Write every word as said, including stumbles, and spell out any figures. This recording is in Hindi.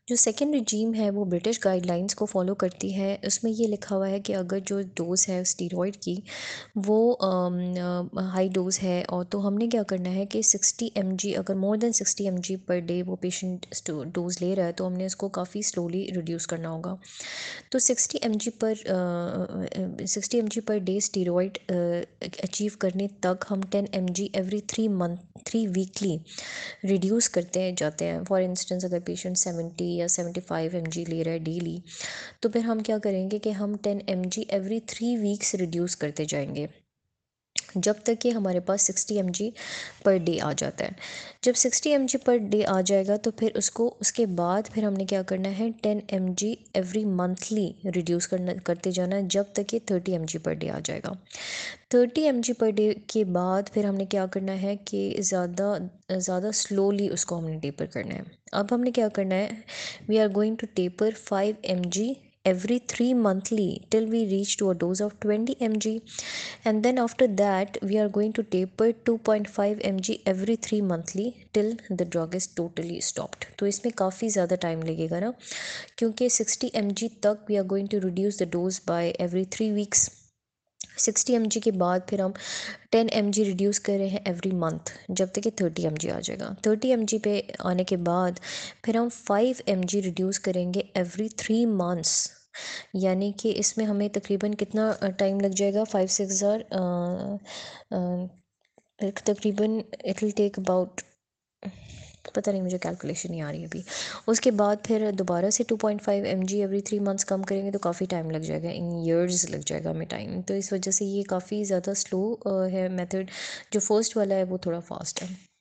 जो सेकेंड रिजीम है वो ब्रिटिश गाइडलाइंस को फॉलो करती है। उसमें ये लिखा हुआ है कि अगर जो डोज़ है स्टीरॉयड की वो हाई डोज़ है, और तो हमने क्या करना है कि सिक्सटी एम जी, अगर more than sixty M G per day वो पेशेंट डोज़ ले रहा है तो हमने इसको काफ़ी स्लोली रिड्यूस करना होगा। तो सिक्सटी एम जी पर sixty M G per day steroid achieve करने तक हम ten M G every three month three weekly reduce करते जाते हैं। फॉर इंस्टेंस अगर पेशेंट सेवेंटी या सेवेंटी फाइव एम जी ले रहा है डेली, तो फिर हम क्या करेंगे कि हम ten M G every three weeks reduce करते जाएंगे जब तक कि हमारे पास sixty M G per day आ जाता है। जब sixty M G per day आ जाएगा तो फिर उसको उसके बाद फिर हमने क्या करना है, ten M G every monthly reduce करना करते जाना है जब तक कि thirty M G per day आ जाएगा। Thirty M G per day के बाद फिर हमने क्या करना है कि ज़्यादा ज़्यादा स्लोली उसको हमने टेपर करना है। अब हमने क्या करना है, we are going to taper five M G every three monthly till we reach to a dose of twenty M G, and then after that we are going to taper two point five M G every three monthly till the drug is totally stopped। तो इसमें काफ़ी ज़्यादा टाइम लगेगा ना, क्योंकि सिक्सटी एम जी तक we are going to reduce the dose by every three weeks. Sixty M G के बाद फिर हम टेन एम जी रिड्यूस कर रहे हैं एवरी मंथ जब तक कि थर्टी एम जी आ जाएगा। थर्टी एम जी पे आने के बाद फिर हम फाइव एम जी रिड्यूस करेंगे एवरी थ्री मंथ्स। यानी कि इसमें हमें तकरीबन कितना टाइम लग जाएगा, फाइव सिक्स ज़ार तकरीबन इट विल टेक अबाउट, पता नहीं मुझे कैलकुलेशन नहीं आ रही अभी। उसके बाद फिर दोबारा से two point five M G every three months कम करेंगे तो काफ़ी टाइम लग जाएगा, इन ईयर्स लग जाएगा हमें टाइम। तो इस वजह से ये काफ़ी ज़्यादा स्लो है मेथड। जो फर्स्ट वाला है वो थोड़ा फास्ट है।